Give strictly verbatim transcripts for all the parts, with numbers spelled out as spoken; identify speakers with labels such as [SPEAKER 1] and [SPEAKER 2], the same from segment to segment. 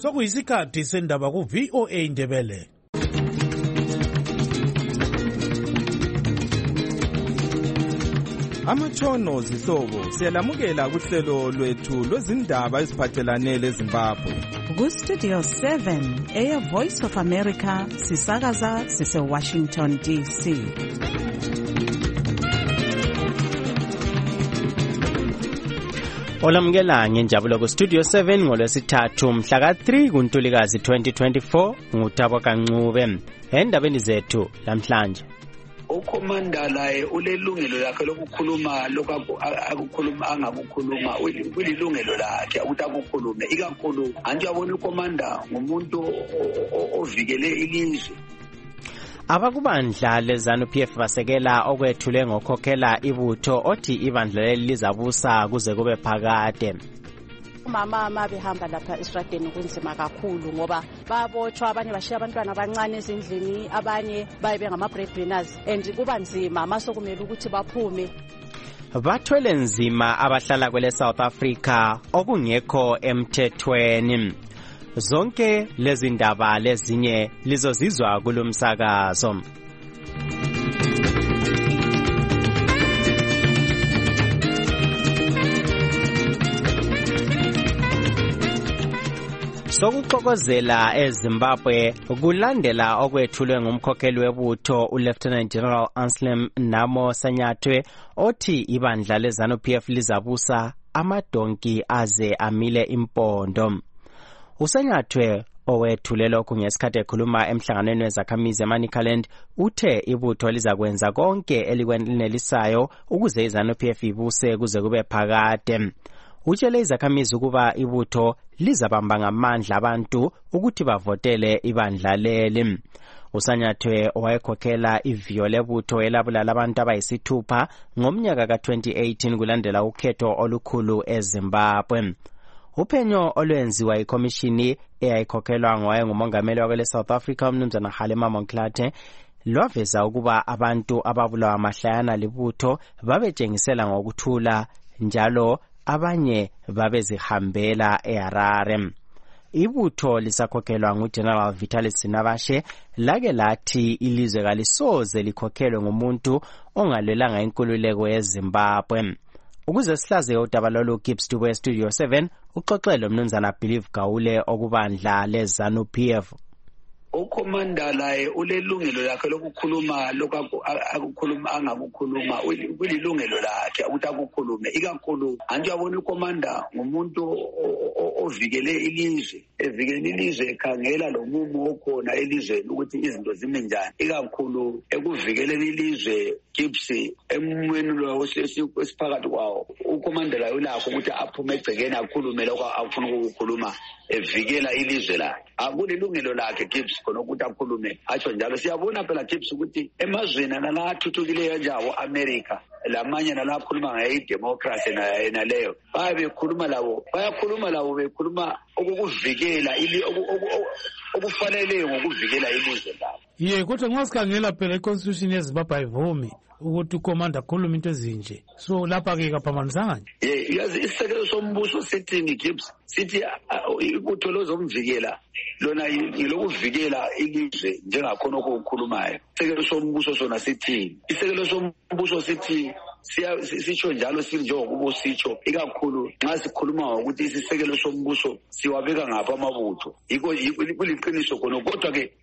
[SPEAKER 1] Sokuyisikhathi sendaba ku V O A Ndebele.
[SPEAKER 2] Amatshono zihlobo siyalamukela kuhlelo lwethu lwezindaba eziphathelane leZimbabwe.
[SPEAKER 3] Ku Studio seven eya Voice of America sisakaza sise Washington D C.
[SPEAKER 4] Olamukela ngenjabulo ku Studio seven ngolwesithathu mhla ka three kuNtulikazi twenty twenty-four nguThabo Kancube. Endabeni zethu namhlanje
[SPEAKER 5] ukhomanda laye ulelungelo lakhe lokukhuluma lokho akukhuluma angakukhuluma ulilungelo lakhe ukuthi akukhulume ikakhulu anti yabona ukhomanda ngumuntu ovikele ilizwe.
[SPEAKER 4] Abakubandla leZANU P F basekela okwethule ngokhokhela ibutho othi ibandla leli lizabusa kuze kube phakade.
[SPEAKER 6] Mama ama behamba lapha esitradeni kunzima kakhulu ngoba babotshwa abanye bashiya abantwana abancane ezindlini abanye bayibe ngama breadwinners and kuba nzima masokumele ukuthi baphume.
[SPEAKER 4] Bathwele nzima abahlala kwele South Africa okungekho emthethweni. Zonke lezi ndaba lezinye lizozizwa kulomsakazo. Sokuxokozela eZimbabwe kulandela okwethulwe ngumkhokheli webutho uLieutenant General Anselm Namo Sanyathwe othi ibandla leZANU P F lizabusa amadonki aze amile impondo. Usanyathwe owethule lokhu ngesikhathi ekhuluma emhlanganweni wezakhamizi eManicaland uthe ibutho lizakwenza konke elikwenelisayo ukuze iZANU P F ibuse kuze kube phakade. Utshele izakhamizi ukuba ibutho lizabamba ngamandla abantu ukuthi bavotele ibandla leli. Usanyathwe owayekhokhela iviyo lebutho elabulala abantu abayisithupha ngomnyaka ka twenty eighteen kulandela ukhetho olukhulu eZimbabwe. Uphenyo olwenziwa ikomishini eyayikhokhelwa ngowaye ngumongameli wakele South Africa umnumzana Halima Monklathe lwaveza ukuba abantu ababulawa mahlayana libutho babetshengisela ngokuthula njalo abanye babezihambela eHarare. Ibutho lisakhokhelwa nguGeneral Vitalis Sinabashe lake lathi ilizwe kalisoze likhokhelwe ngumuntu ongalwelanga inkululeko yeZimbabwe. Ukuze sihlaze udaba lolu Gibbs Dube Studio seven uxoxele umnumzana Believe Gawule okubandla leZANU P F.
[SPEAKER 5] Ukhomanda laye ulelungelo lakhe lokukhuluma lokho akukhuluma angakukhuluma ulilungelo lakhe ukuthi akukhulume ikakhulu anti yabona ukhomanda ngumuntu ovikele ilizwe evikele ilizwe ekhangela lomumo okhona elizweni ukuthi izinto zime njani ikakhulu ekuvikeleni ilizwe Gibbs emweni lo esiphakathi kwawo ukhomanda laye ulakho ukuthi aphume egcekeni akhulume lokho afuna ukukhuluma evikela ilizwe la akulilungelo lakhe Gibbs khona ukuthi akhulume atsho njalo. Siyabona phela Gibbs ukuthi emazweni nalathuthukileyo njawo America lamanye nalakhuluma ngeyidemocracy naleyo babe bekhuluma labo bayakhuluma labo bekhuluma ukukuvikela ili okufanele ngokuvikela ilizwe labo.
[SPEAKER 1] Ye kodwa nxa sikhangela phela iconstitution yeZimbabwe ayivumi ukuthi ukhomanda akhulume into ezinje. So lapha ke kaphambanisanga nje.
[SPEAKER 5] Ye yazi isisekelo sombuso sithini Gibbs sithi ibutho lozomvikela lona yilokuvikela ilizwe njengakhona okukhulumayo. Isekelo sombuso sona sithini? Isekelo sombuso sithi sisho njalo sinjengokubo sitsho ikakhulu nxa sikhuluma ukuthi isisekelo sombuso siwabeka ngapha amabutho yiko kuliqiniso khona kodwa ke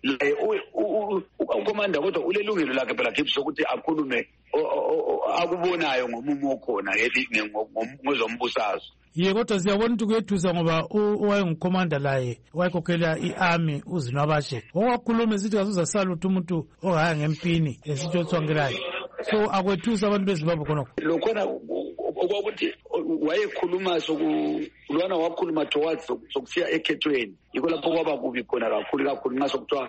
[SPEAKER 5] ukhomanda kodwa ulelungelo lakhe phela Gibbs ukuthi akhulume akubonayo ngomumo okhona ngozombusazwe.
[SPEAKER 1] Ye kodwa siyabona ukuthi kuyethusa ngoba owayengukhomanda laye wayekhokhela i-army uZinwabashe okwakhuluma esithi kasuzasala ukuthi umuntu ohaya ngempini esitshotswangelayo. So akwethusa abantu beZimbabwe khonokho
[SPEAKER 5] lokhona okwakuthi wayekhuluma sokulwana wakhuluma towards sokusiya ekhethweni yiko lapho kwaba kubi khona kakhulu kakhulu nxa sokuthiwa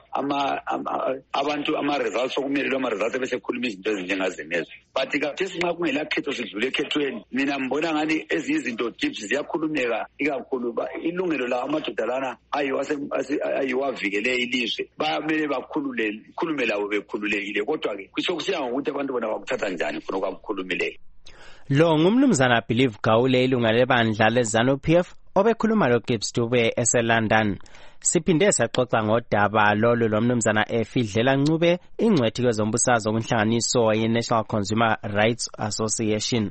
[SPEAKER 5] abantu ama-results okumelelwa ama-results ebesekhuluma izinto ezinjengazenezo but kathesi nxa kungelakhetho sidlule ekhethweni mina mbona ngani ezinye izinto Gibbs ziyakhulumeka ikakhulu ilungelo lawo amadoda lana ayiwavikele ilizwe bamele bakhulume labo bekhululekile kodwa-ke kusokusiya ngokuthi abantu bona bakuthatha njani khona okwakukhulumileyo.
[SPEAKER 4] Lo ngumnumzana Believe Gawule ilunga lebandla leZANU P F obekhuluma lo Gibbs Dube eseLondon. Siphinde saxoxa ngodaba lolu lomnumzana Efidlela Ncube, ingcwethi kwezombusazwe kunhlanganiso ye-National Consumer Rights Association.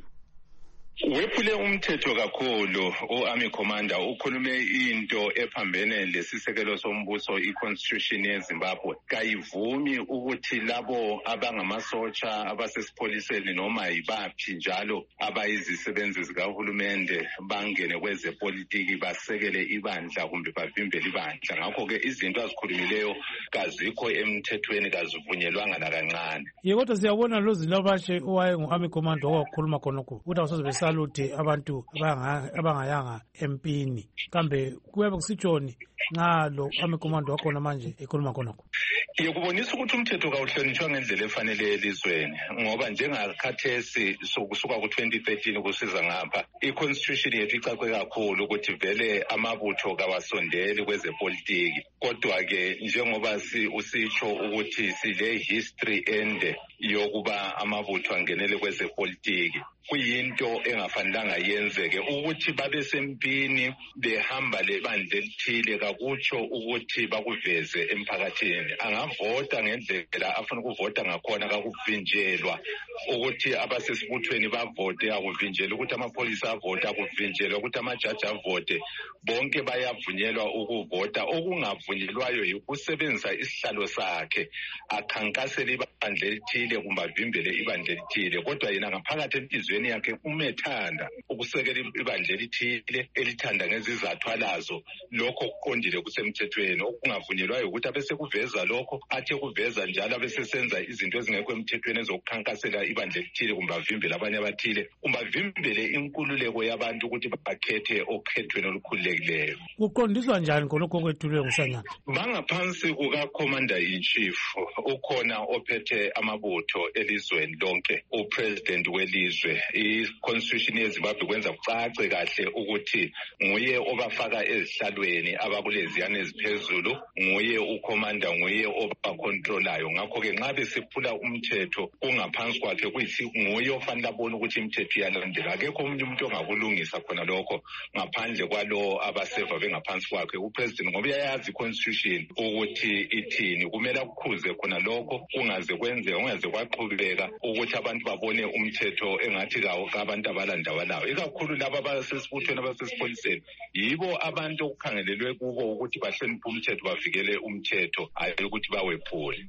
[SPEAKER 7] Wephule umthetho kakhulu u-Army Commander ukhulume into ephambene lesisekelo sombuso i-Constitution yeZimbabwe. Kayivumi ukuthi labo abangamasotsha abasesipholiseni noma yibaphi njalo abayizisebenzi zikahulumende bangene kwezepolitiki basekele ibandla kumbe bavimbele ibandla. Ngakho-ke izinto azikhulumileyo kazikho emthethweni, kazivunyelwanga nakancane.
[SPEAKER 1] Ye kodwa siyabona lo Zilabashe owaye ngu-Army Commander owakhuluma khonokho ukuthi awusoze saluti abantu abangayanga empini. Kambe kuyabe kusitshoni nxa lo Army Commander wakhona manje ekhuluma khonokho?
[SPEAKER 7] Yekubonisa ukuthi umthetho kawuhlonitshwa ngendlela efanele elizweni, ngoba njengakhathesi sokusuka ku twenty thirteen kusiza ngapha i-Constitution yethu icace kakhulu ukuthi vele amabutho kawasondeli kwezepolitiki. Kodwa-ke njengoba usitsho ukuthi sile history ende yokuba amabutho angenele kwezepolitiki, kuyinto engafanelanga yenzeke. Ukuthi babe sempini behamba lebandla elithile kakutsho ukuthi bakuveze emphakathini. Angavota ngendlela afuna ukuvota ngakhona, kakuvinjelwa ukuthi abasesibuthweni bavote, akuvinjelwa ukuthi amapholisa avote, akuvinjelwa ukuthi amajaji avote. Bonke bayavunyelwa ukuvota. Okungavunyelwayo yikusebenzisa isihlalo sakhe akhankasele ibandla elithile kumbe avimbele ibandla elithile. Kodwa yena ngaphakathi enhliziyweni yakhe umethanda ukusekela ibandla elithile elithanda ngezizathu alazo. Lokho kuqondile kusemthethweni. Okungavunyelwayo ukuthi abese kuveza lokho, athe kuveza njalo abese senza izinto ezingekho emthethweni ezokukhankasela ibandla elithile kumbe avimbele abanye abathile, kumbe avimbele inkululeko yabantu ukuthi bakhethe okhethweni olukhululekileyo.
[SPEAKER 1] Kuqondiswa njani khonokho kwethulwe nguSanyana?
[SPEAKER 7] Bangaphansi kuka-Commander in Chief ukhona ophethe amabutho elizweni lonke, upresident welizwe. I-Constitution yeZimbabwe kwenza kucace kahle ukuthi nguye obafaka ezihlalweni abakuleziyana eziphezulu, nguye ucommander, nguye obacontrolayo. Ngakho-ke nxa besephula umthetho kungaphansi kwakhe kuyisi nguye ofanele abone ukuthi imithetho iyalandela. Akekho omunye umuntu ongakulungisa khona lokho ngaphandle kwalo abaseva bengaphansi kwakhe upresident, ngoba uyayazi i-Constitution ukuthi ithini. Kumele akukhuze khona lokho, kungaze kwenze ungaze kwaqhubeka ukuthi abantu babone umthetho engathi kawo abantu abalandawa nawo. Ikakhulu laba abasesibuthweni abasesipholiseni yibo abantu okukhangelelwe kubo ukuthi bahloniphe umthetho, bavikele umthetho, hayi ukuthi bawephule.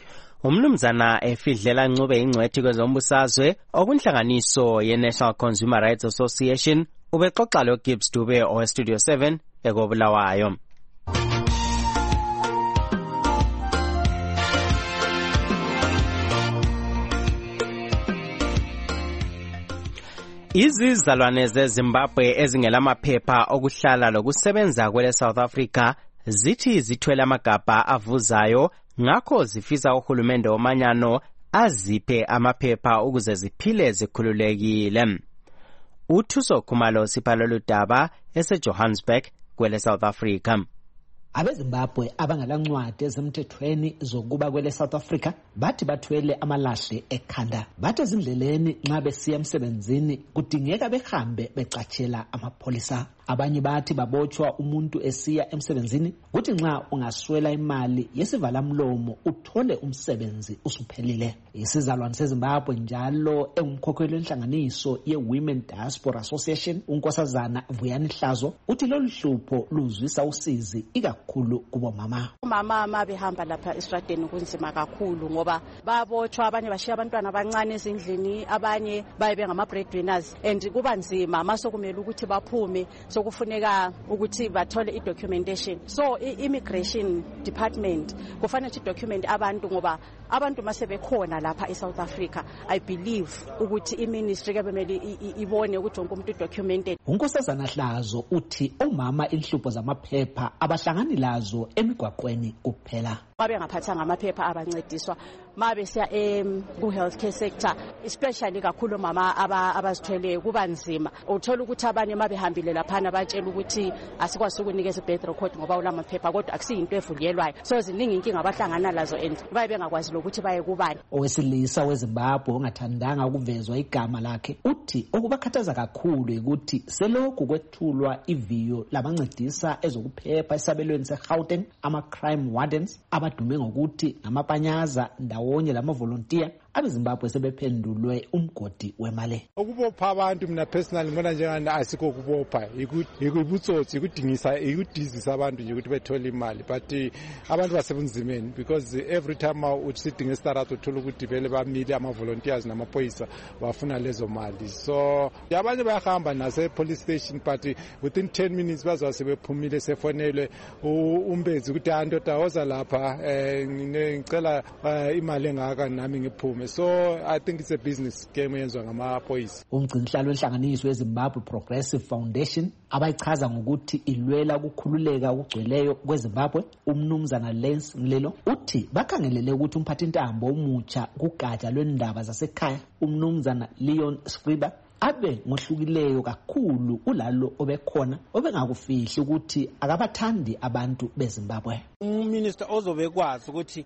[SPEAKER 4] Umnumzana Efidlela Ncube ingcwethi kwezombusazwe okunhlanganiso ye-National Consumer Rights Association ubexoxa lo Gibbs Dube o Studio seven ekobulawayo. Izizalwane zeZimbabwe ezingelamaphepha okuhlala lokusebenza kwele South Africa zithi zithwele amagabha avuzayo, ngakho zifisa uhulumende womanyano aziphe amaphepha ukuze ziphile zikhululekile. Uthuso Khumalo siphalolu daba eseJohannesburg kwele South Africa.
[SPEAKER 8] AbeZimbabwe abangalancwadi ezemthethweni zokuba kwele South Africa bathi bathwele amalahle ekhanda. Bathi ezindleleni nxa besiya emsebenzini kudingeka behambe becatshela amapholisa. Abanye bathi babotshwa umuntu esiya emsebenzini kuthi nxa ungaswela imali yesivalamlomo uthole umsebenzi usuphelile. Isizalwane seZimbabwe njalo engumkhokheli wenhlanganiso ye-Women Diaspora Association uNkosazana Vuyani Hlazo uthi lolu hlupho luzwisa usizi ikakhulu kubo mama.
[SPEAKER 6] Umama ama behamba lapha esitradeni kunzima kakhulu ngoba babotshwa, abanye bashiya abantwana abancane ezindlini, abanye baye ngama breadwinners and kuba nzima masokumele ukuthi baphume, sokufuneka ukuthi bathole i-documentation. So i-immigration department kufanele ukuthi document abantu ngoba abantu mase bekhona lapha eSouth Africa. I believe ukuthi i-ministry kebemele ibone ukuthi wonke umuntu documented.
[SPEAKER 8] uNkosazana Hlazo uthi umama inhlupho zamaphepha abahlangani lazo emigwaqweni kuphela.
[SPEAKER 6] babe ngaphathanga amaphepha abancediswa mabe siya em ku healthcare sector especially kakhulu mama abazithweleyo kuba nzima uthola ukuthi abanye mabehambile laphana batshela ukuthi asikwazi ukunikeza birth record ngoba ulamaphepha kodwa akusiyinto evulelwayo so ziningi inkinga abahlangana lazo and babe bengakwazi lokuthi baye kubani.
[SPEAKER 8] Owesilisa weZimbabwe ongathandanga ukuvezwa igama lakhe uthi okubakhathaza kakhulu ukuthi selokhu kwethulwa iviyo labancedisa ezokuphepha esabelweni seGauteng ama crime wardens abadume ngokuthi ngamapanyaza ndawonye lamavolunteer abeZimbabwe sebephendulwe umgodi wemali.
[SPEAKER 9] Ukubopha abantu mina personally ngibona njengani asikho kubopha ikubutsotsi ikudingisa ikudizisa abantu nje ukuthi bethole imali but abantu basebunzimeni because every time usidinga start uthola ukuthi vele bamile ama volunteers namaphoyisa bafuna lezo mali so abanye bayahamba nase police station but within ten minutes bazwa sebephumile sefonelwe umbezi ukuthi andoda woza lapha ngicela imali engaka nami ngiphume. So I think it's a business game yenzwa ngamaphoyisa.
[SPEAKER 8] Umgcinhlalo wenhlanganiso weZimbabwe Progressive Foundation abayichaza ngokuthi ilwela ukukhululeka okugcweleyo kweZimbabwe umnumzana Lance Mlelo uthi bakhangelele ukuthi umphathintambo omutsha kugatsha lwendaba zasekhaya umnumzana Leon Scriba abe ngohlukileyo kakhulu ulalo obekhona obengakufihli ukuthi akabathandi abantu beZimbabwe.
[SPEAKER 10] Uminister ozobekwazi ukuthi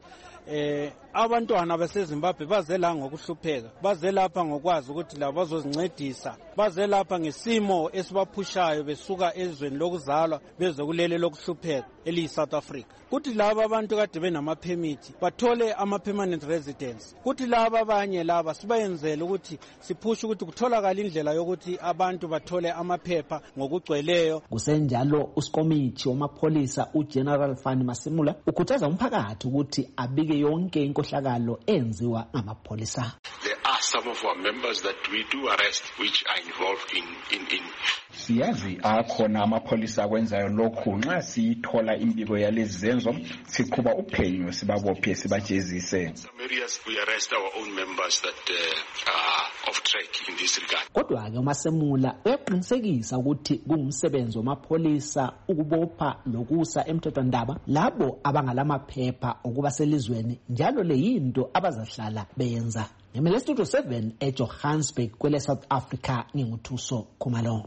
[SPEAKER 10] eh abantwana baseZimbabwe baze la ngokuhlupheka baze lapha ngokwazi ukuthi labo bazozincedisa baze lapha ngesimo esibaphushayo besuka ezweni lokuzalwa bezokulele lokuhlupheka eli South Africa kuthi laba abantu kade benama permit bathole ama permanent residence kuthi laba abanye laba sibayenzele ukuthi siphushe ukuthi kutholakala indlela yokuthi abantu bathole amaphepha ngokugcweleyo.
[SPEAKER 8] Kusenjalo usikomithi wamapholisa uGeneral Fani Masimula ukhuthaza umphakathi ukuthi abike yonke inkohlakalo enziwa ngamapholisa.
[SPEAKER 11] There are some of our members that we do arrest which are involved in in in
[SPEAKER 12] siyazi akhona amapholisa akwenzayo lokhu nxa sithola impiko yalezi zenzo siqhuba uphenyo sibabophe sibajezise.
[SPEAKER 11] Some areas we arrest our own members that uh, are off track in this regard.
[SPEAKER 8] Kodwa ke uMasemula uyaqinisekisa ukuthi kungumsebenzi wamapholisa ukubopha lokusa emthethwandaba labo abangalamaphepha okuba selizweni njalo le yinto abazahlala beyenza. Ngemele Studio seven eJohannesburg kwele South Africa nginguthuso Khumalo.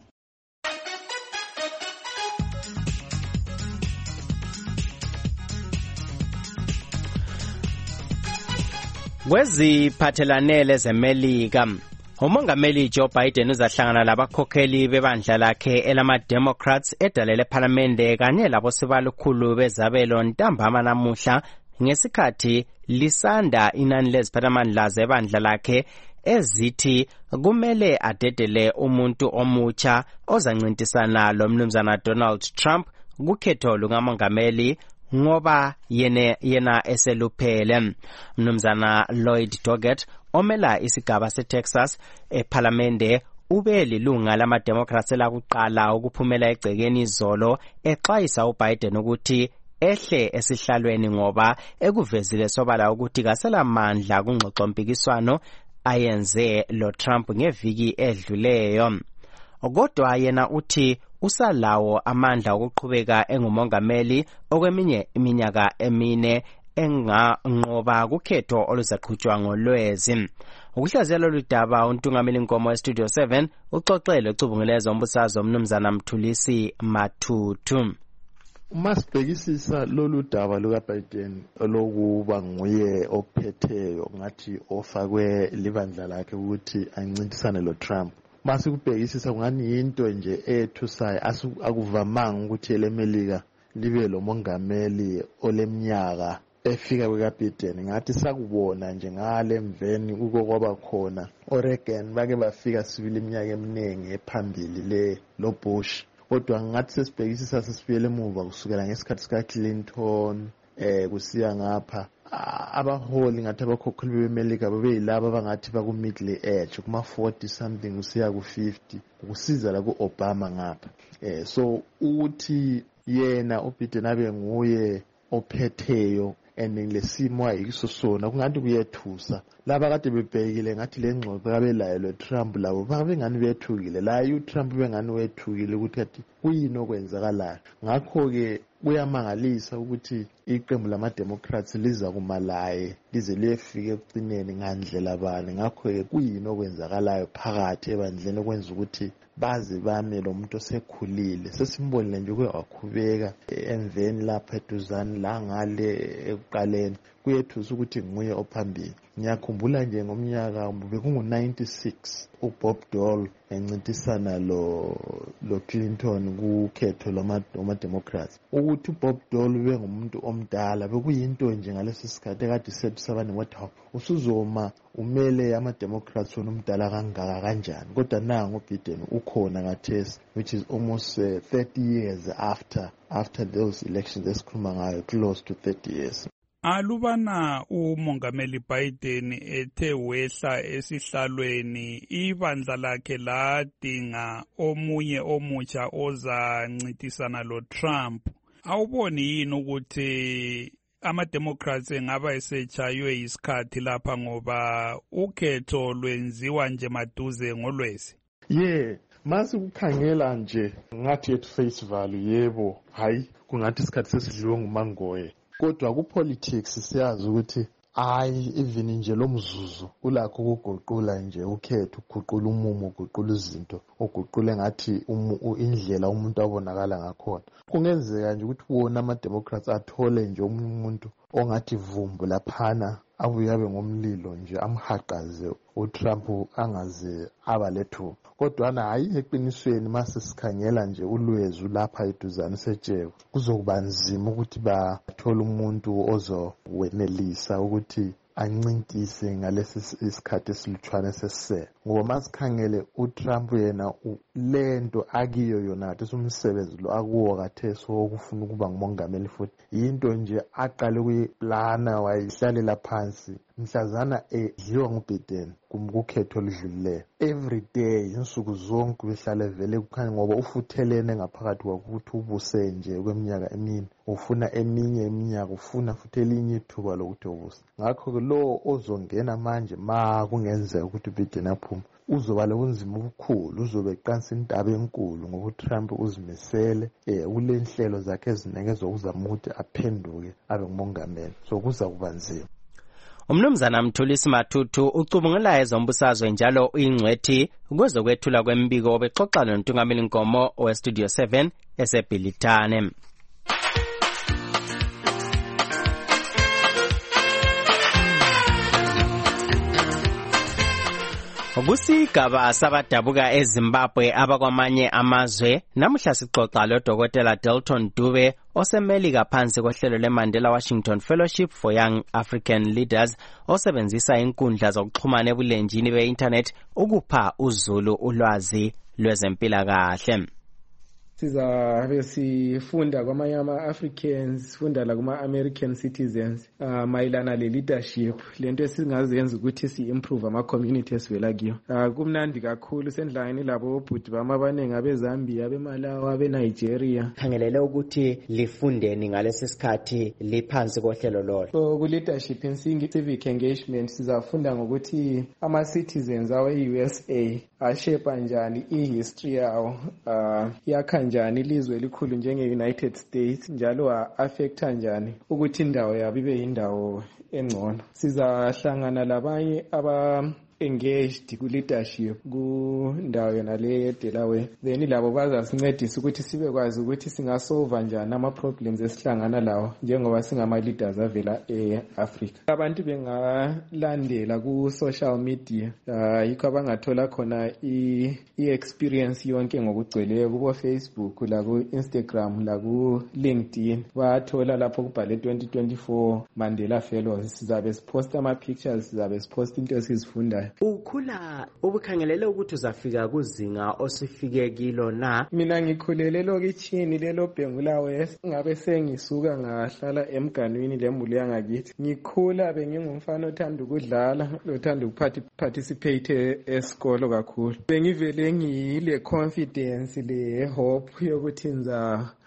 [SPEAKER 4] Kweziphathelane lezemelika umongameli Joe Biden uzahlangana labakhokheli bebandla lakhe elama Democrats edalele parliamente kanye labo sibalukhulu bezabelo ntambama namuhla ngesikhathi lisanda inani leziphathamandla zebandla lakhe ezithi kumele adedele umuntu omutsha ozancintisana lo mnumzana Donald Trump kukhetho lukamongameli ngoba yena yena eseluphele. Mnumzana Lloyd Doggett omela isigaba seTexas eParliamente ube lilunga lama Democrats elakuqala ukuphumela egcekeni izolo exwayisa uBiden ukuthi ehle esihlalweni ngoba ekuvezile sobala ukuthi kaselamandla kungxoxo mpikiswano ayenze lo Trump ngeviki edluleyo. Kodwa yena uthi usalawo amandla okuqhubeka engumongameli okweminye iminyaka emine enganqoba kukhetho oluzaqhutshwa ngolwezi. Ukuhlaziyela ludaba untungameli inkomo eStudio seven uxoxele ucubunguleza umbusazwe umnumzana Mthulisi Mathuthu.
[SPEAKER 13] Umasibhekisisa lolu daba lukaBiden olokuba nguye ophetheyo ngathi ofakwe libandla lakhe ukuthi ancintisane lo Trump. Masikubhekisisa kungani yinto nje ethusayo akuvamanga ukuthi elemelika libe lo mongameli oleminyaka efika kwekaBiden. Ngathi sakubona nje ngale mveni uko kwaba khona Oregon bake bafika sibili iminyaka eminingi ephambili le lo Bush. Kodwa ngathi sesibhekisisa sesifiyele emuva kusukela ngesikhathi sika Clinton eh kusiya ngapha abaholi ngathi abakhokheli bemelika bebeyilabo abangathi baku middle age kuma forty something kusiya ku fifty kusiza la ku Obama ngapha. Eh so uthi yena uBiden abe nguye ophetheyo and lesimo ayisosona kungathi kuyethusa laba kade bebhekile ngathi le ngxoxo kabelayo lo-Trump labo babengani bethukile laye uTrump bengani wethukile ukuthi kathi kuyini okwenzakalayo. Ngakho-ke kuyamangalisa ukuthi iqembu lama-Democrats liza kuma laye lize liyefika ekucineni ngandlela bani. Ngakho-ke kuyini okwenzakalayo phakathi ebandleni okwenza ukuthi baze bame lo muntu osekhulile. Sesimbonile nje uke wakhubeka emveni lapha eduzane la ngale ekuqaleni kuyethusa ukuthi nguye ophambili. Ngiyakhumbula nje ngomnyaka bekungu ninety-six uBob Dole encintisana lo lo Clinton kukhetho lama Democrats ukuthi uBob Dole ube ngumuntu omdala bekuyinto nje ngaleso sikhathi kade sebisabani wathi usuzoma umele ama Democrats wona umdala kangaka kanjani. Kodwa nangu Biden ukhona ngathesi which is almost uh, thirty years after after those elections esikhuluma ngayo, close to thirty years.
[SPEAKER 14] Alubana umongameli Biden ethe wehla esihlalweni ibandla lakhe ladinga omunye omutsha ozancintisana lo Trump. Awuboni yini ukuthi ama-Democrats engaba esechaywe isikhathi lapha ngoba ukhetho lwenziwa nje maduze ngolwezi?
[SPEAKER 13] Yeah, mase kukhangela nje ngathi at face value yebo, hayi kungathi isikhathi sesidliwe ngumangoye. Kodwa ku-politics siyazi ukuthi hayi even nje lo mzuzu ulakho ukuguqula nje ukhetho, uguqula umumo, uguqula izinto, uguqule ngathi indlela umuntu abonakala ngakhona. Kungenzeka nje ukuthi wona ama-Democrats athole nje umuntu ongathi vumbu laphana abuye abe ngomlilo nje amhaqaze uTrump angaze abalethu. Kodwa na hayi eqinisweni mase sikhangela nje ulwezu lapha eduzane setsheko kuzokuba nzima ukuthi bathola umuntu ozowenelisa ukuthi ancintise ngalesi isikhathi esilutshwane sesisele. Ngoba masikhangele uTrump yena lento akiyo yona kathi umsebenzi lo akuwo kathesi okufuna ukuba ngumongameli futhi yinto nje aqale kuyiplana wayihlalela phansi mhlazana edliwa nguBiden kumkukhetho olidlulileyo. Every day insuku zonke behlale vele kukhanya ngoba ufuthelene ngaphakathi kwakuthi ubuse nje kweminyaka emini ufuna eminye iminyaka ufuna futhi elinye ithuba lokuthi ubuse. Ngakho-ke lo ozongena manje ma kungenzeka ukuthi uBiden aphume uzoba lobunzima obukhulu, uzobe eqansa intaba enkulu ngoba uTrump uzimisele eh ule nhlelo zakhe ezinekezwe ukuzama ukuthi aphenduke abe ngumongameli, so kuza kuba nzima.
[SPEAKER 4] Umnumzana Mthulisi Mathuthu ucubungula ezombusazwe njalo uyingcwethi kwezokwethula kwembiko obexoxa noNtungameli Nkomo we Studio seven eseBhilitane. Kusigaba sabadabuka eZimbabwe abakwamanye amazwe namuhla sixoxa loDokotela Delton Dube osemelika phansi kohlelo leMandela Washington Fellowship for Young African Leaders osebenzisa inkundla zokuxhumana ebulenjini be-internet ukupha uZulu ulwazi lwezempilakahle.
[SPEAKER 15] Sizabe sifunda kwamanye ama-Africans, sifunda la kuma-American citizens uh, mayelana le-leadership, lento esingazenza ukuthi si-improve ama-community esivela kiyo. Uh, kumnandi kakhulu sendlangeni labo obhuti bama abanengi abeZambia, abemalawi, abenigeria.
[SPEAKER 4] Khangelele ukuthi lifundeni ngalesi sikhathi liphansi kohlelo lolo.
[SPEAKER 15] So ku-leadership in civic engagement sizafunda ngokuthi ama-citizens awe-U S A ashepa njani i-history yawo, uh, yakha njani ilizwe elikhulu njenge-United States, njalo a-affecta njani ukuthi indawo yabo ibe yindawo engcono. Sizahlangana labanye aba engaged ku-leadership kundawo yona le eDelaware, then labo bazasincedisa ukuthi sibe kwazi ukuthi singasolva njani ama-problems esihlangana lawo njengoba singama-leaders avela e-Africa. Abantu bengalandela ku-social media, uh, yikho abangathola khona i-experience yonke ngokugcweleyo kubo-Facebook, laku-Instagram, laku-LinkedIn. Bathola lapho kubhale twenty twenty-four Mandela Fellows. Sizabe siposta ama-pictures, sizabe siposta into esizifundayo.
[SPEAKER 4] Ukhula ubukhangelele ukuthi uzafika kuzinga osifike kilo na?
[SPEAKER 15] Mina ngikhulele lokitshini lelo Bhengula West, ngabe sengisuka ngahlala emganwini lemuli yangakithi. Ngikhula bengingumfana othanda ukudlala, othanda ukuparticipate esikolo kakhulu. Bengivele ngile confidence le hope yokuthi nza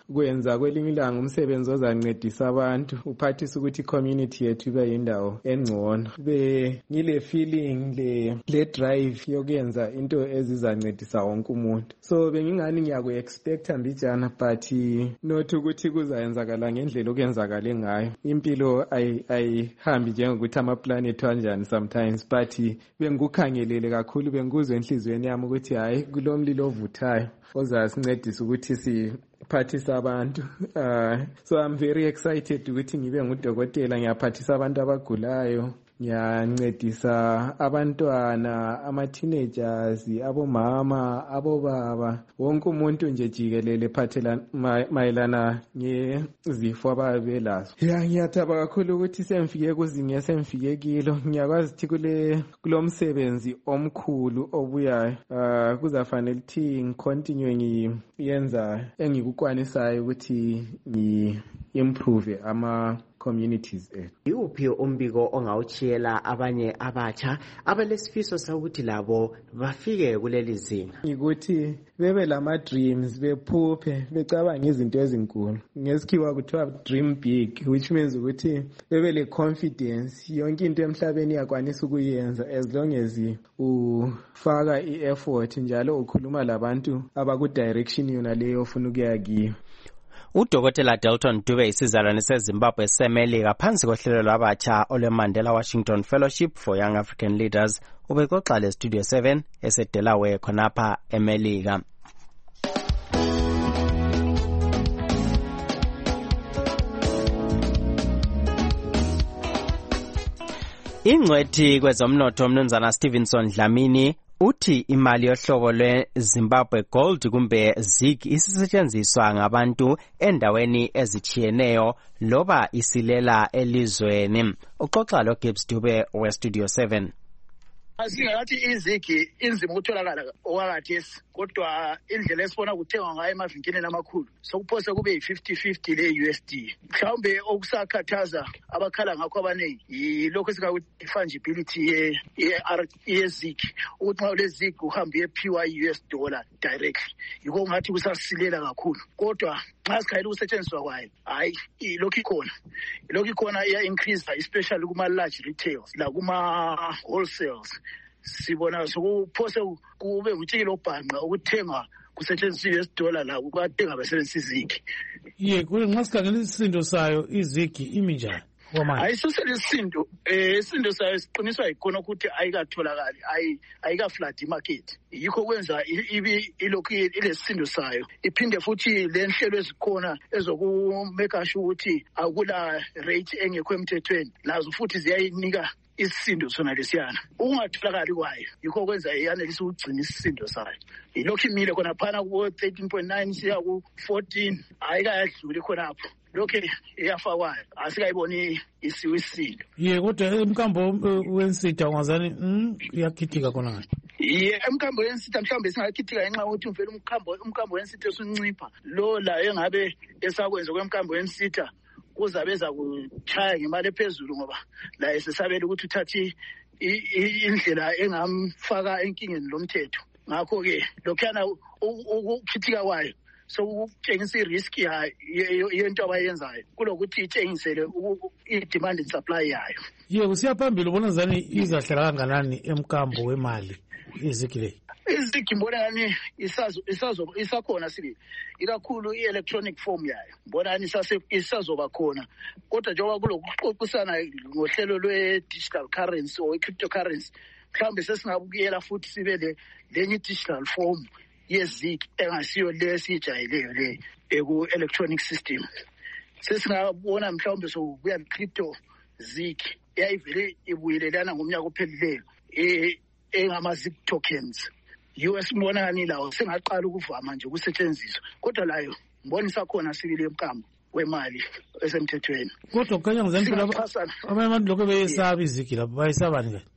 [SPEAKER 15] kwenza kwelinye ilanga umsebenzi ozancedisa abantu uphathisa ukuthi community yethu ibe yindawo engcono. Be ngile feeling le le drive yokuyenza into ezizancedisa wonke umuntu. So bengingani ngiyaku expecta mbijana but not ukuthi kuzayenzakala ngendlela okuyenzakala ngayo. Impilo ay ayihambi njengokuthi ama planet kanjani sometimes but bengikukhangelele kakhulu bengikuzwe enhlizweni yami ukuthi hayi kulomlilo ovuthayo ozasincedisa ukuthi si phathisa abantu. Uh, so I'm very excited ukuthi ngibe ngudokotela ngiyaphathisa abantu abagulayo, ngiyancedisa abantwana, ama-teenagers, abomama, abobaba, wonke umuntu nje jikelele phathela mayelana ngezifo ababelazo. Ya ngiyathaba kakhulu ukuthi semfike kuzinga semfike kilo. Ngiyakwazi ukuthi kule kulomsebenzi omkhulu obuyayo uh, kuzafanele ukuthi ngicontinue ngiyenza engikukwanisayo ukuthi ngi improve ama communities ethu.
[SPEAKER 4] Iwuphi umbiko ongawutshiyela abanye abatsha abalesifiso sokuthi labo bafike kuleli zinga?
[SPEAKER 15] Ukuthi bebe lama dreams, bephuphe, becabanga izinto ezinkulu. Ngesikhiwa kuthiwa dream big, which means ukuthi bebe le confidence yonke into emhlabeni yakwanisa ukuyenza as long as ufaka i-effort njalo ukhuluma labantu abaku direction yona leyo ofuna ukuya kiyo.
[SPEAKER 4] Udokotela Delton Dube isizalwane seZimbabwe semelika phansi kohlelo lwabatsha ole Mandela Washington Fellowship for Young African Leaders ubexoxa le Studio seven eseDelaware khonapha eMelika. Ingcwethi kwezomnotho mnumzana Stevenson Dlamini uthi imali yohlobo lweZimbabwe Gold kumbe ZiG isisetshenziswa ngabantu endaweni ezitshiyeneyo loba isilela elizweni. Uxoxa lo Gibbs Dube we Studio seven.
[SPEAKER 16] Asingathi izigi inzima ukutholakala okwakathesi kodwa indlela esibona kuthengwa ngayo emavinkilini amakhulu sokuphose kube yi-fifty fifty le-U S D. Mhlawumbe okusakhathaza abakhala ngakho abaningi yilokho esingakuthi i-fungibility yezigi, ukuthi nxa ulezigi uhambe uyephiwa i-U S dollar directly. Yiko ngathi kusasilela kakhulu kodwa nxa sikhayela ukusetshenziswa kwayo hayi ilokhu ikhona ilokhu ikhona iya-increase especially kuma-large retails lakuma-wholesales. Sibona sokuphose kube utshikile obhanqa ukuthenga kusetshenziswa i-U S dollar la ukathenga besebenzisa izigi.
[SPEAKER 1] Ye kule nxa sikhangela isisindo sayo izigi imi njani?
[SPEAKER 16] Ayisosele isindo eh isindo sayo siqiniswa ikhona ukuthi ayikatholakali ayikaflat imarket. Yikho kwenza ibi ilokhu ilesindo sayo. Iphinde futhi le nhlelo ezikhona ezokumeka sure ukuthi akula rate engekho emthethweni lazo futhi ziyayinika isisindo sona lesiyana. Ungatholakali kwayo yikho kwenza iyanelisa ukugcina isisindo sayo. Ilokhu imile khona phana ku thirteen point nine siya ku fourteen ayikayadluli khonapho. Lokhe iyafakwayo asikayiboni isiwisindo.
[SPEAKER 1] Ye kodwa emkambo wensitha ngazani mm iyakhithika khona.
[SPEAKER 16] Ye emkambo wensitha mhlawumbe singakhithika ngenxa yokuthi mvela umkambo umkambo wensitha usuncipha. Lo la engabe esakwenza kwemkambo wensitha kuzabeza kuchaya ngemali ephezulu ngoba la esesabela ukuthi uthathi indlela engamfaka enkingeni lomthetho. Ngakho ke lokhana ukukhithika kwayo so ukutshengisa i-risk yento abayenzayo kulokuthi itshengisele i-demand and supply yayo.
[SPEAKER 1] Ye kusiya phambili ubona zani izahlala kanganani emkambo wemali izigi le?
[SPEAKER 16] Izigi mbona ngani isazo isazo isakhona sibili ikakhulu i-electronic form yayo mbona ngani isazoba khona kodwa njengoba kulokuxoxisana ngohlelo lwe-digital currency or cryptocurrency mhlawumbe sesingabukela futhi sibe le lenye digital form yezig engasiyo lesijayeleyo le eku-electronic system. Sesingabona mhlawumbe sokubuya crypto zig eyayivele ibuyelelana ngomnyaka ophelileyo engama-zig tokens. U S mbona ngani lawo sengaqala ukuvama nje ukusetshenziswa kodwa layo mbona isakhona sibili emkambo wemali esemthethweni.
[SPEAKER 1] Kodwa kukhanya ngizani abanye abantu lokho beyesaba izigi lapho bayesabani ke?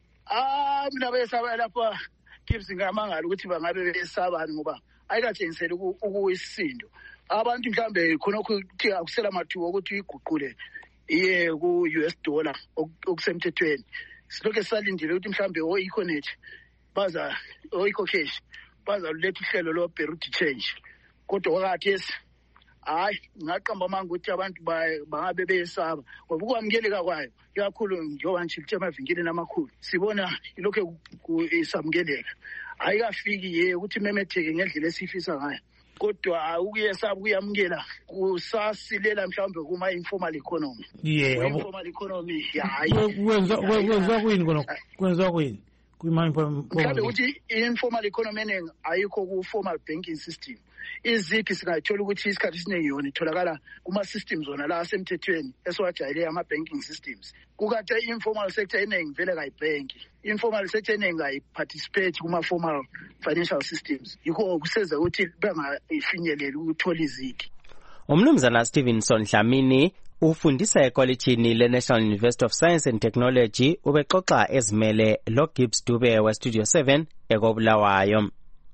[SPEAKER 16] Ah mina beyesaba lapha Gibbs ngamangala ukuthi bangabe besabani ngoba ayikatshengiseli ukuyisindo. Abantu mhlambe khona ukuthi akusela amathuba ukuthi iguqule iye ku U S dollar okusemthethweni. Silokho salindile ukuthi mhlambe o Econet baza o Ecocash baza letha ihlelo lo Peruti change. Kodwa wakathi hayi ngaqamba manga ukuthi abantu bangabe beyesaba ngoba ukwamukeleka kwayo ikakhulu njengoba nje lithe emavinkilini amakhulu sibona ilokho isamukeleka ayikafiki ye ukuthi memetheke ngendlela esifisa ngayo kodwa ukuyesaba kuyamukela kusasilela mhlawumbe kuma informal economy
[SPEAKER 1] yeah
[SPEAKER 16] informal economy hayi
[SPEAKER 1] kwenza kwenza kuyini khona kwenza kuyini
[SPEAKER 16] mhlawumbe ukuthi informal economy eningi ayikho ku formal banking system iziki singathola ukuthi isikhathi esiningi yona itholakala kuma systems zona la asemthethweni esiwajayele ama banking systems kukathi informal sector eningi vele kayibhenki informal sector eningi ayiparticipate kuma formal financial systems yikho kuseza ukuthi bengayifinyeleli ukuthola iziki.
[SPEAKER 4] Umnumzana Stevenson Dlamini ufundisa ekolejini le-National University of Science and Technology ubexoxa ezimele lo Gibbs Dube wa Studio seven ekobulawayo.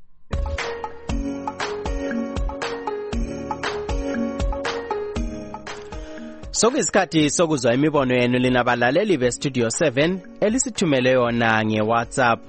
[SPEAKER 4] Sokuyisikhathi sokuzwa imibono yenu linabalaleli be Studio seven elisithumele yona nge-WhatsApp.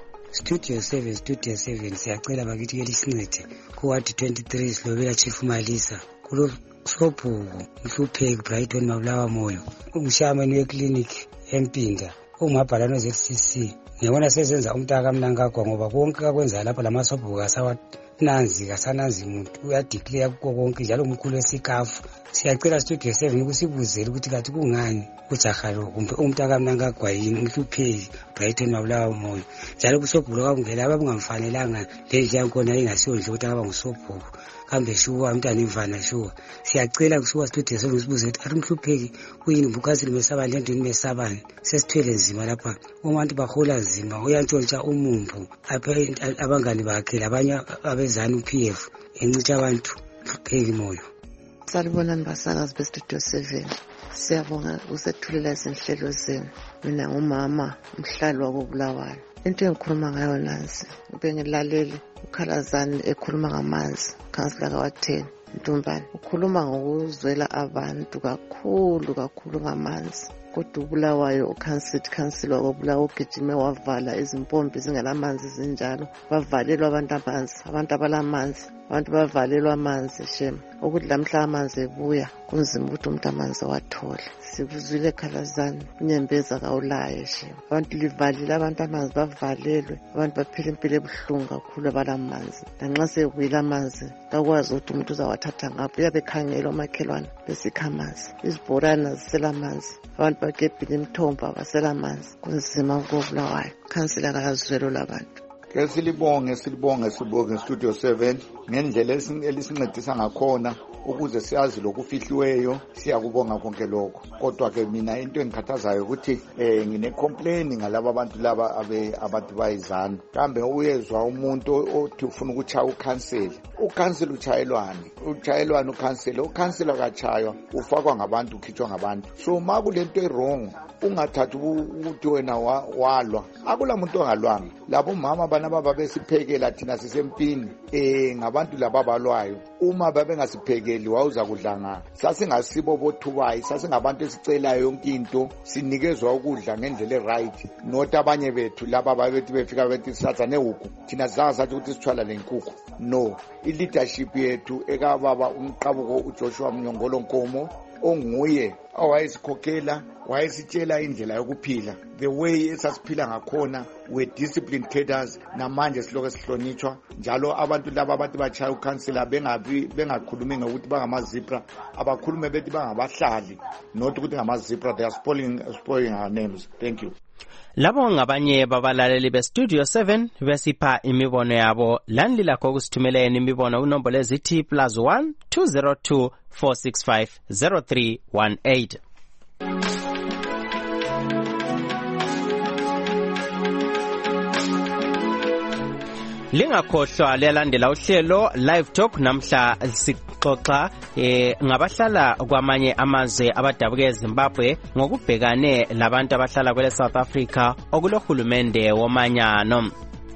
[SPEAKER 17] Studio seven Studio seven siyacela bakithi ke lisincede ku ward twenty-three Silobela Chief Malisa kulo Sobhuku Mhlupheki Brighton Mabulawa Moyo umshamani weclinic eMpinda ungabhalana Z C C ngiyabona sesenza umntaka mnankagwa ngoba konke akwenza lapha lamasobhuku asawa nanzi kasananzi umuntu uyadeclare kuko konke njalo umkhulu wesikafu siyacela Studio seven ukusibuzela ukuthi kathi kungani ujahalo kumbe umntaka mnankagwa yini Mhlupheki Brighton Mabulawa Moyo njalo kusobhuku kwakungela ababengamfanelanga lendle yankona ingasiyo nje ukuthi aba ngusobhuku kambe shuwa umntana imvana shuwa siyacela kusuka Studio seven usibuze ukuthi athi Mhlupheki kuyini mbukazi limesaba lento nimesabani sesithwele nzima lapha umuntu bahola nzima uyantshontsha umumbu apha abangani bakhe labanye abezana uP F encitsha abantu Mhlupheki Moyo.
[SPEAKER 18] Salibonani basakazi be Studio seven siyabonga usethulela izinhlelo zenu mina ngumama umhlali wakobulawayo into engikhuluma ngayo nansi bengilaleli ukhalazani ekhuluma ngamanzi kansila kawatheni Ntombani ukhuluma ngokuzwela abantu kakhulu kakhulu ngamanzi kodwa ubulawayo ukhansila kansila wakobulawayo ugijime wavala izimpompi zingelamanzi zinjalo bavalelwa abantu amanzi abantu abalamanzi abantu bavalelwa amanzi shem ukuthi lamhla amanzi ebuya kunzima ukuthi umuntu amanzi wathole sikuzwile khalazani unyembeza kawulaye shem abantu livalile abantu amanzi bavalelwe abantu baphila impilo ebuhlungu kakhulu abalamanzi lanxa sebuyile amanzi kakwazi ukuthi umuntu uzawathatha ngapho uyabekhangela omakhelwane besikha amanzi izibhorana zisela amanzi abantu bagebhile imithombo abasela amanzi kunzima ukobulawayo khansila kayazwelo labantu.
[SPEAKER 19] Ke silibonge silibonge sibonge Studio seven ngendlela elisincedisa ngakhona ukuze siyazi lokufihliweyo siyakubonga konke lokho kodwa ke mina into engikhathazayo ukuthi eh ngine complain ngalabo abantu laba abe abantu bayizana kambe uyezwa umuntu othi ufuna ukuchaya ukhansela ukhansela uchayelwane uchayelwane ukhansela ukhansela kachaywa ufakwa ngabantu ukhitshwa ngabantu so makulento e-wrong ungathatha ukuthi wena walwa akula muntu ongalwanga labo mama bana baba besiphekela thina sisempini eh ngabantu laba balwayo uma babe ngasiphekeli wawuza kudlanga sasingasibo bothubayi sasingabantu esicelayo yonke into sinikezwa ukudla ngendlela eright not abanye bethu laba babethi befika bethi satha nehuku thina zaza ukuthi sithwala lenkukhu no i-leadership yethu ekababa umqabuko uJoshua Mnyongolo Nkomo onguye owayesikhokhela wayesitshela indlela yokuphila the way esasiphila ngakhona we disciplined cadres namanje siloke sihlonitshwa njalo abantu laba abathi bachaya ukhansela bengabi bengakhulumi ngokuthi bangamazipra abakhulume bethi bangabahlali not ukuthi ngamazipra they are spoiling spoiling our names. Thank you.
[SPEAKER 4] Labo ngabanye babalaleli be Studio seven besipha imibono yabo landli lakho ukusithumeleni imibono unombolo ezithi plus one two zero two four six five zero three one eight. Lingakhohlwa lelandela uhlelo Live Talk namhla sixoxa eh ngabahlala kwamanye amazwe abadabuke eZimbabwe ngokubhekane labantu abahlala kwele South Africa okulohulumende womanyano.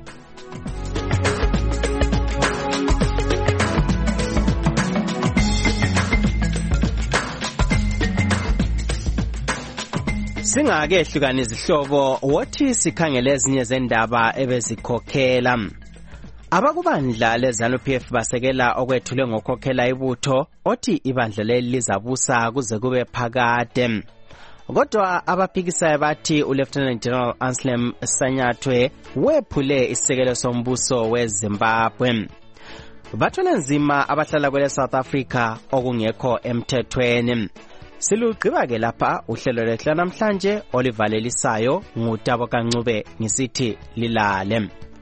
[SPEAKER 4] Singake hlukana izihlobo wothi sikhangele ezinye zendaba ebezikhokhela. Abakubandla leZANU-P F basekela okwethulwe ngokhokhela ibutho othi ibandla leli lizabusa kuze kube phakade. Kodwa abaphikisayo bathi uLieutenant General Anselm Sanyathwe wephule isisekelo sombuso weZimbabwe. Bathwele nzima abahlala kwele South Africa okungekho emthethweni. Silugqiba ke lapha uhlelo lwethu namhlanje olivalelisayo ngutabo kancube ngisithi lilale.